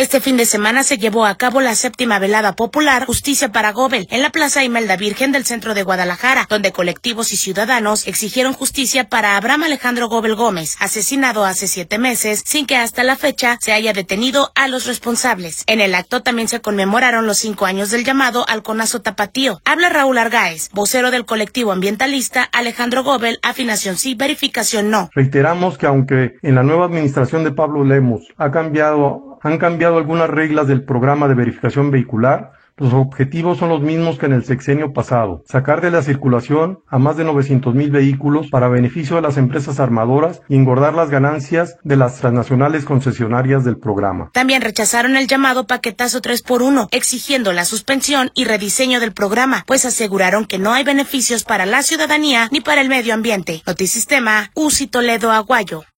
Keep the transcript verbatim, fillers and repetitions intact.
Este fin de semana se llevó a cabo la séptima velada popular Justicia para Gómez en la Plaza Imelda Virgen del centro de Guadalajara, donde colectivos y ciudadanos exigieron justicia para Abraham Alejandro Gómez Gómez, asesinado hace siete meses, sin que hasta la fecha se haya detenido a los responsables. En el acto también se conmemoraron los cinco años del llamado Halconazo Tapatío. Habla Raúl Argáez, vocero del colectivo ambientalista Alejandro Gómez, afinación sí, verificación no. Reiteramos que aunque en la nueva administración de Pablo Lemos ha cambiado, han cambiado algunas reglas del programa de verificación vehicular, los objetivos son los mismos que en el sexenio pasado: sacar de la circulación a más de novecientos mil vehículos para beneficio de las empresas armadoras y engordar las ganancias de las transnacionales concesionarias del programa. También rechazaron el llamado paquetazo tres por uno, exigiendo la suspensión y rediseño del programa, pues aseguraron que no hay beneficios para la ciudadanía ni para el medio ambiente. Notisistema, Uzi Toledo Aguayo.